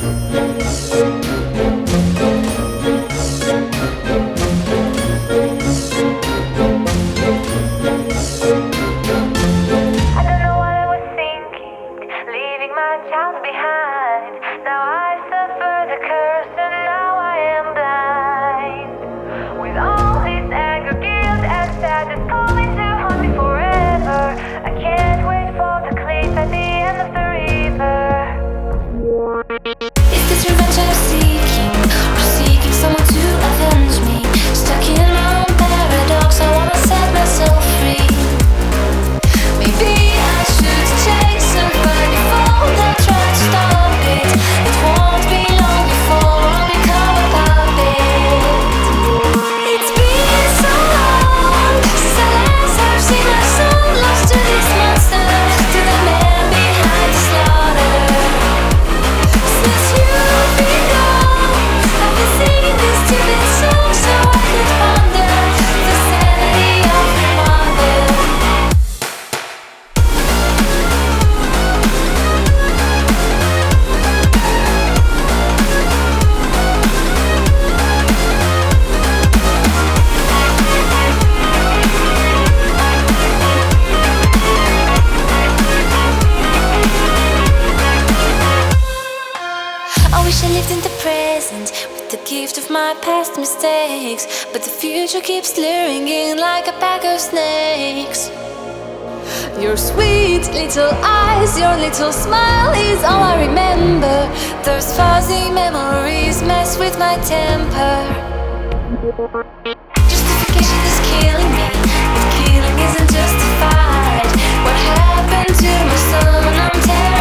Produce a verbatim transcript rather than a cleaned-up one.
don't know what I was thinking, leaving my child behind. Now I suffer the curse and now I am blind. With all this anger, guilt and sadness coming to haunt me forever, I can't wait for the cliff at the end of the river. Is this revenge I'm seeking, or seeking someone to avenge me? Stuck in my own paradox, I wanna set myself free. Maybe I should take somebody before I try to stop it. It won't be long before I'll become a puppet. It's been so long since I last have seen my soul lost to this monster, to the man behind the slaughter. Since you've been gone, I've been singing this stupid song so I could ponder the sanity of your mother. I wish I lived in the present with the gift of my past mistakes, but the future keeps luring in like a pack of snakes. Your sweet little eyes, your little smile is all I remember. Those fuzzy memories mess with my temper. Justification is killing me, but killing isn't justified. What happened to my son? I'm terrified.